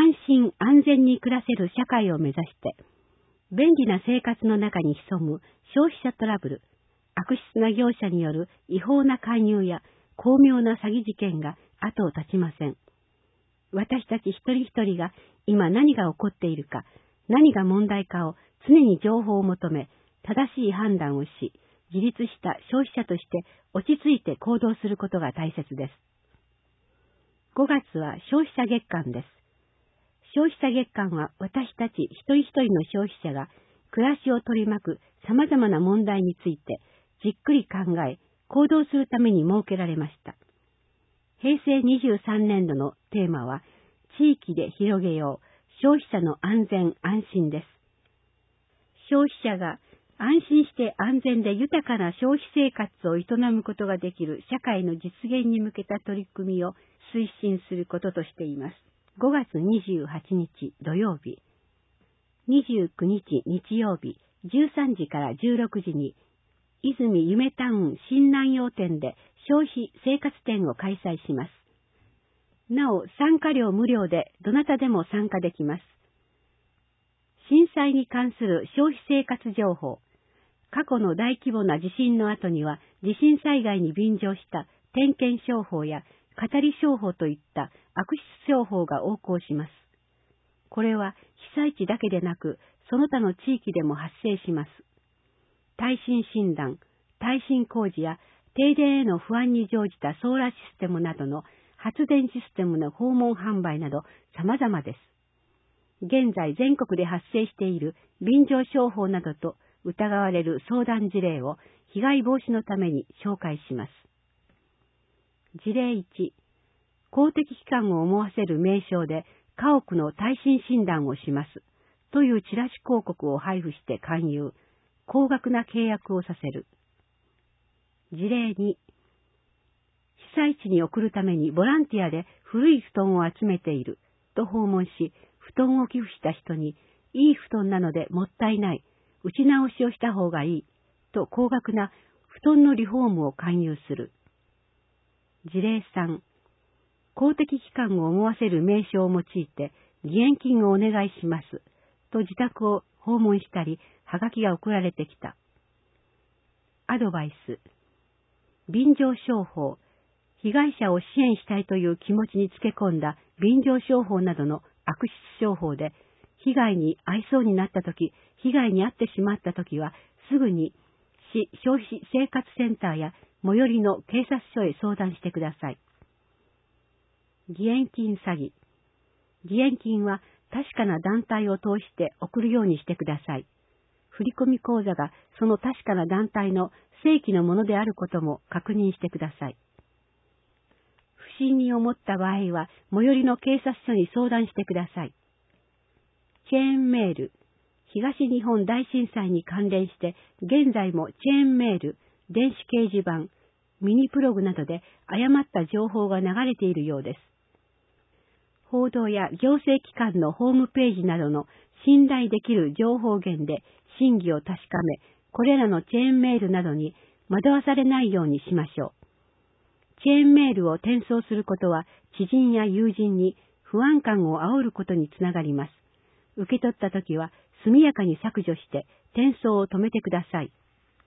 安心安全に暮らせる社会を目指して、便利な生活の中に潜む消費者トラブル、悪質な業者による違法な介入や巧妙な詐欺事件が後を絶ちません。私たち一人一人が今何が起こっているか、何が問題かを常に情報を求め、正しい判断をし、自立した消費者として落ち着いて行動することが大切です。5月は消費者月間です。消費者月間は私たち一人一人の消費者が暮らしを取り巻く様々な問題についてじっくり考え、行動するために設けられました。平成23年度のテーマは、地域で広げよう、消費者の安全安心です。消費者が安心して安全で豊かな消費生活を営むことができる社会の実現に向けた取り組みを推進することとしています。5月28日土曜日、29日日曜日、13時から16時に、泉夢タウン新南陽店で消費生活展を開催します。なお、参加料無料でどなたでも参加できます。震災に関する消費生活情報、過去の大規模な地震の後には地震災害に便乗した点検商法や語り商法といった悪質商法が横行します。これは被災地だけでなく、その他の地域でも発生します。耐震診断、耐震工事や停電への不安に乗じたソーラーシステムなどの発電システムの訪問販売など様々です。現在全国で発生している便乗商法などと疑われる相談事例を被害防止のために紹介します。事例1、公的機関を思わせる名称で家屋の耐震診断をしますというチラシ広告を配布して勧誘、高額な契約をさせる。事例2、被災地に送るためにボランティアで古い布団を集めていると訪問し、布団を寄付した人に、いい布団なのでもったいない、打ち直しをした方がいいと高額な布団のリフォームを勧誘する。事例3、公的機関を思わせる名称を用いて義援金をお願いしますと自宅を訪問したり、はがきが送られてきた。アドバイス。便乗商法。被害者を支援したいという気持ちにつけ込んだ便乗商法などの悪質商法で、被害に遭いそうになったとき、被害に遭ってしまったときは、すぐに市消費生活センターや最寄りの警察署へ相談してください。義援金詐欺。義援金は確かな団体を通して送るようにしてください。振込口座がその確かな団体の正規のものであることも確認してください。不審に思った場合は最寄りの警察署に相談してください。チェーンメール。東日本大震災に関連して現在もチェーンメール、電子掲示板、ミニプログなどで誤った情報が流れているようです。報道や行政機関のホームページなどの信頼できる情報源で真偽を確かめ、これらのチェーンメールなどに惑わされないようにしましょう。チェーンメールを転送することは知人や友人に不安感を煽ることにつながります。受け取ったときは速やかに削除して転送を止めてください。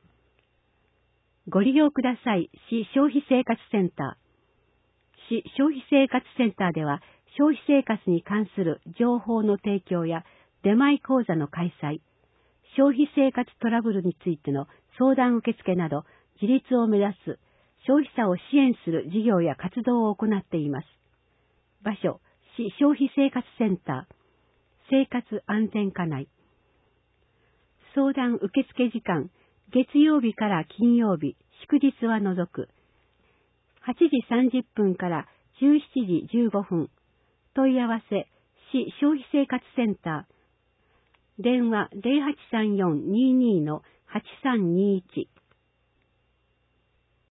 ご利用ください。市消費生活センター。市消費生活センターでは消費生活に関する情報の提供や出前講座の開催、消費生活トラブルについての相談受付など自立を目指す消費者を支援する事業や活動を行っています。場所、市消費生活センター、生活安全課内。相談受付時間、月曜日から金曜日、祝日は除く。8時30分から17時15分。問い合わせ、市消費生活センター。電話 0834-22-8321。